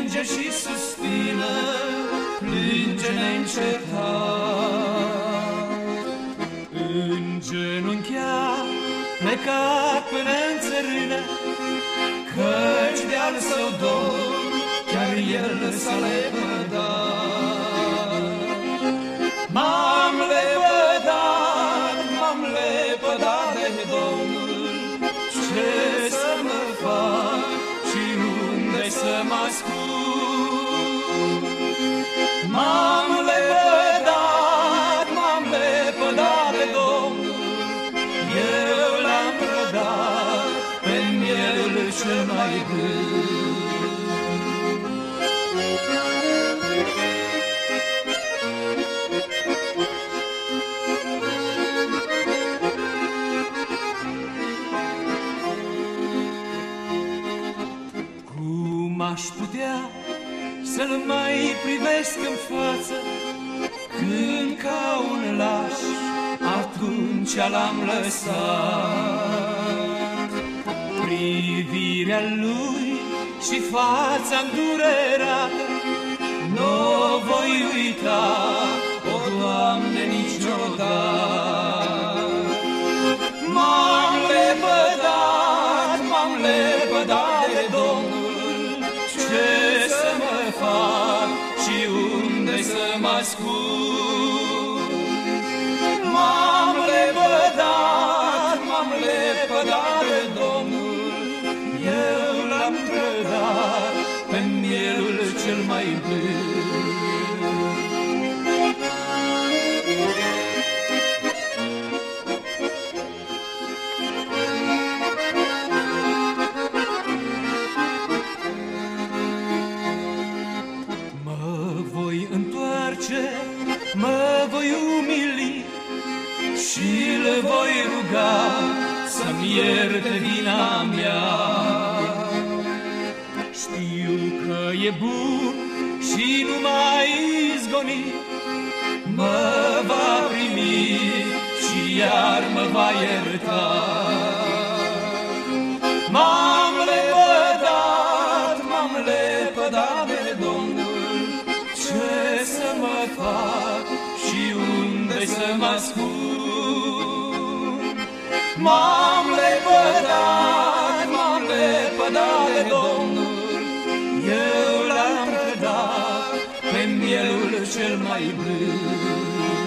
plânge și suspină, plânge neîncetat. Îngenunchiat, plecat până-n țărână, căci de-al său dor chiar el s-a lepădat. M-am lepădat de Domnul, ce să mă fac și unde să mă ascund? M-am lepădat de Domnul, eu l-am trădat pe mielul cel mai bun. Aș putea să-l mai privesc în față, când ca un laș atunci l-am lăsat. Privirea lui și fața îndurerată n-o voi uita, o Doamne, niciodată. M-am lepădat de Domnul, ce să mă fac și unde să mă ascund? M-am lepădat de Domnul, eu l-am trădat pe mielul cel mai bun. Mă voi umili și-l voi ruga să-mi ierte vina mea. Știu că e bun și nu mai izgoni, mă va primi și iar mă va ierta. M-am lepădat de Domnul, ce să mă fac și unde să mă ascund? M-am lepădat de Domnul, eu l-am trădat pe mielul cel mai bun.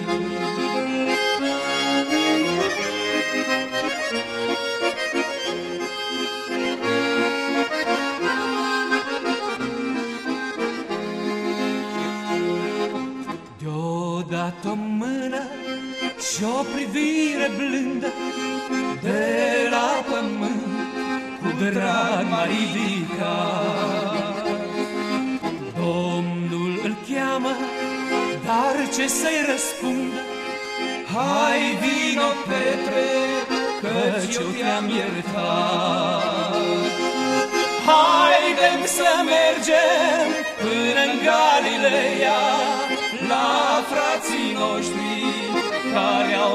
Deodată o mână și-o privire blândă de la pământ cu drag m-a ridicat. Domnul îl cheamă, dar ce să-i răspundă? Hai, vino, Petre, căci eu te-am iertat. Haidem să mergem până-n Galileea, la frații noștri care au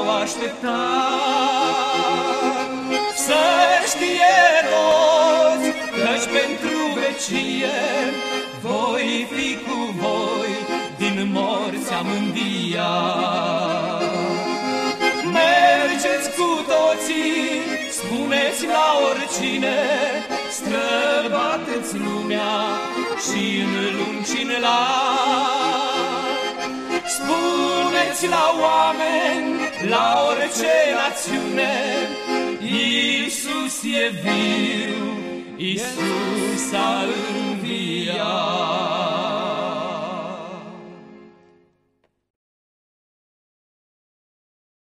așteptat. Să știe toți, căci pentru vecie voi fi cu voi, din morți am înviat. Mergeți cu toții, spuneți la oricine, străbateți lumea și în lung și în lat. Spuneți la oameni, la orice națiune, Iisus e viu, Iisus a înviat.